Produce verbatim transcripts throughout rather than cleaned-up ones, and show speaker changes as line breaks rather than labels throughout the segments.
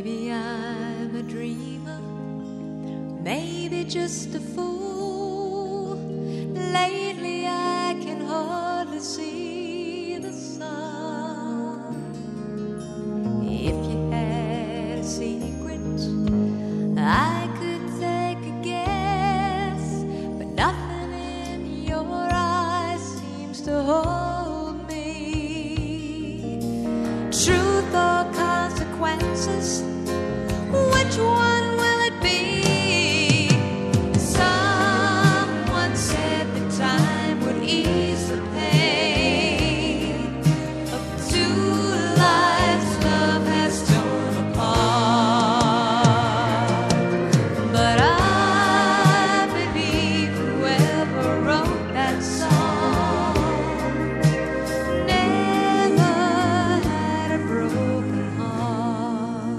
Maybe I'm a dreamer, maybe just a fool. Lately I can hardly see the sun. If you had a secret, I could take a guess, but nothing in your eyes seems to hold me. Truth or consequences, which one will it be? Someone said that time would ease the pain of two lives love has torn apart. But I believe whoever wrote that song never had a broken heart.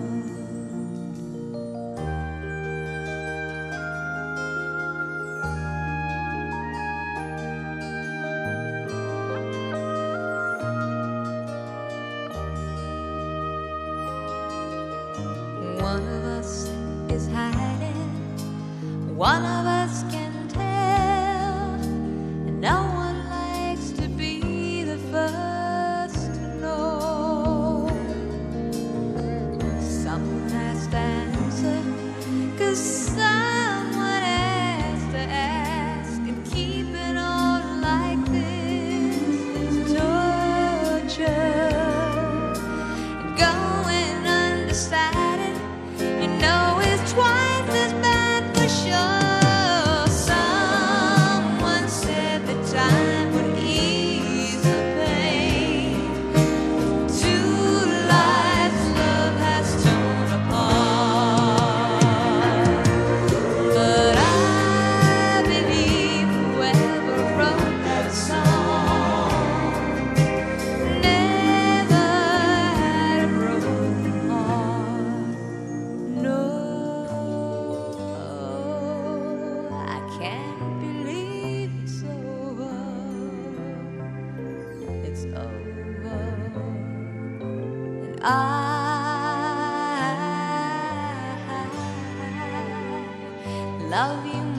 One of us is hiding, one of us can tell, and no one likes to be the first to know. Someone has to answer, 'cause someone has to ask, and keeping on like this is torture. Going undecided, you know, it's twice as bad for sure. Someone said that time would ease the pain. Two lives love has torn apart. But I believe whoever wrote that song never had a broken heart. No, I can't believe it's over. It's over, and I love you